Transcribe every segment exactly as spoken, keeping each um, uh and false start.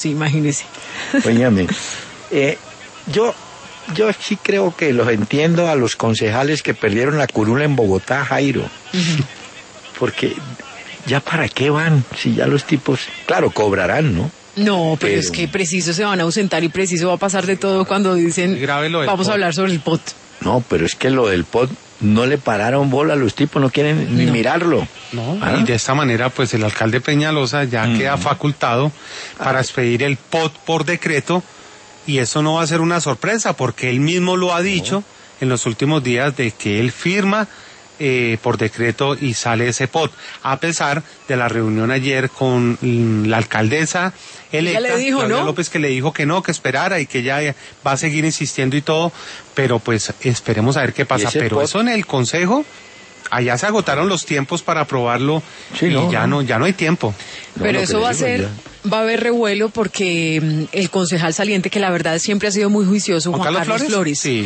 Sí, imagínese. Óigame, eh, yo, yo sí creo que los entiendo a los concejales que perdieron la curula en Bogotá, Jairo. Uh-huh. Porque ya para qué van, si ya los tipos, claro, cobrarán, ¿no? No, pero, pero es que preciso se van a ausentar y preciso va a pasar de todo cuando dicen, vamos a hablar sobre el P O T. No, pero es que lo del P O T no le pararon bola a los tipos, no quieren ni no. mirarlo. No, ¿ah? Y de esta manera, pues el alcalde Peñalosa ya mm. queda facultado para Ay. expedir el P O T por decreto, y eso no va a ser una sorpresa, porque él mismo lo ha dicho no. en los últimos días de que él firma eh, por decreto y sale ese P O T, a pesar de la reunión ayer con la alcaldesa electa, le dijo, Claudia ¿no? López, que le dijo que no, que esperara y que ella va a seguir insistiendo y todo, pero pues esperemos a ver qué pasa. Pero P O T? Eso en el Consejo, allá se agotaron los tiempos para aprobarlo sí, y no, ya no, ya no hay tiempo. Pero no, eso va a ser, ya. va a haber revuelo porque el concejal saliente, que la verdad siempre ha sido muy juicioso, Juan, Juan Carlos, Carlos Flores, Flores sí.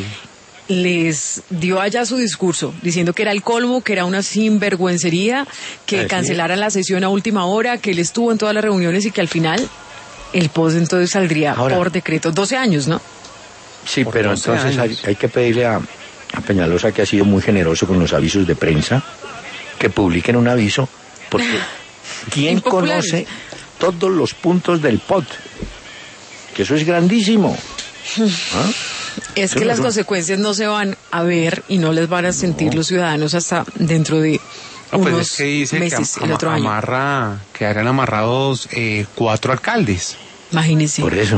les dio allá su discurso, diciendo que era el colmo, que era una sinvergüencería, que Así cancelaran es. la sesión a última hora, que él estuvo en todas las reuniones y que al final el P O T entonces saldría Ahora, por decreto. doce años, ¿no? Sí, por pero entonces hay, hay que pedirle a, a Peñalosa, que ha sido muy generoso con los avisos de prensa, que publiquen un aviso, porque ¿quién conoce todos los puntos del P O T? Que eso es grandísimo. ¿Ah? Es que las consecuencias no se van a ver y no les van a sentir no. los ciudadanos hasta dentro de no, unos pues es que dice meses, que el otro año. amarra, quedarán amarrados eh, cuatro alcaldes. Imagínese. Por eso.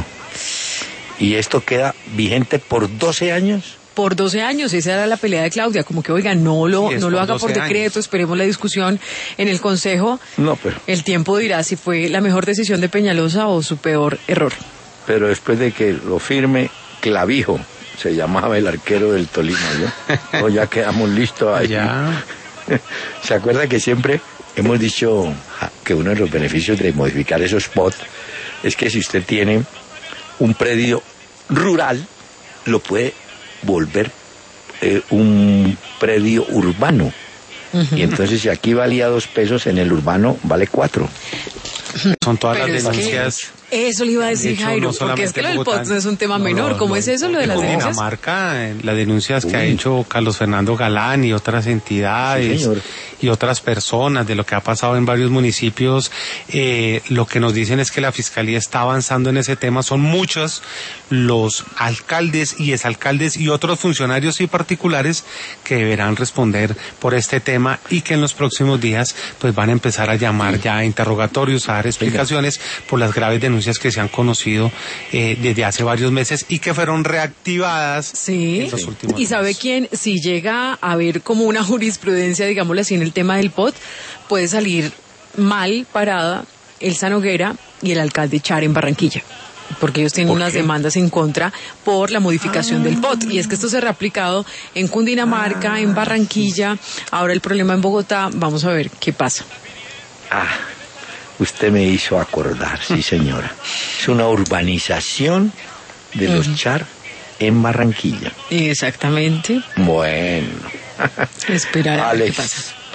¿Y esto queda vigente por doce años? Por doce años, esa era la pelea de Claudia, como que, oiga, no lo, sí, no lo haga por decreto, años. Esperemos la discusión en el Consejo. No, pero... El tiempo dirá si fue la mejor decisión de Peñalosa o su peor error. Pero después de que lo firme Clavijo, se llamaba el arquero del Tolima, ¿no? O ya quedamos listos ahí. Ya. ¿Se acuerda que siempre hemos dicho que uno de los beneficios de modificar esos P O T es que si usted tiene un predio rural, lo puede volver eh, un predio urbano? Uh-huh. Y entonces si aquí valía dos pesos, en el urbano vale cuatro. Son todas Pero las denuncias. Eso le iba a decir, hecho, Jairo, no porque es que lo del P O T no es un tema no, menor. no, ¿Cómo no, es eso, lo de las denuncias? En Dinamarca, las denuncias Uy. que ha hecho Carlos Fernando Galán y otras entidades sí, y otras personas de lo que ha pasado en varios municipios, eh, lo que nos dicen es que la Fiscalía está avanzando en ese tema. Son muchos los alcaldes y exalcaldes y otros funcionarios y particulares que deberán responder por este tema y que en los próximos días pues van a empezar a llamar sí. ya a interrogatorios, a dar explicaciones por las graves denuncias que se han conocido eh, desde hace varios meses y que fueron reactivadas sí. en los últimos ¿Y sabe meses. quién? Si llega a haber como una jurisprudencia, digámoslo así, en el tema del P O T, puede salir mal parada Elsa Noguera y el alcalde Char en Barranquilla, porque ellos tienen unas demandas en contra por la modificación ah. del P O T, y es que esto se ha reaplicado en Cundinamarca, ah. en Barranquilla, ahora el problema en Bogotá. Vamos a ver qué pasa. Ah, usted me hizo acordar, sí señora. Es una urbanización de los uh-huh. Char en Barranquilla. Exactamente. Bueno. Esperar a ver Alex, qué pasa.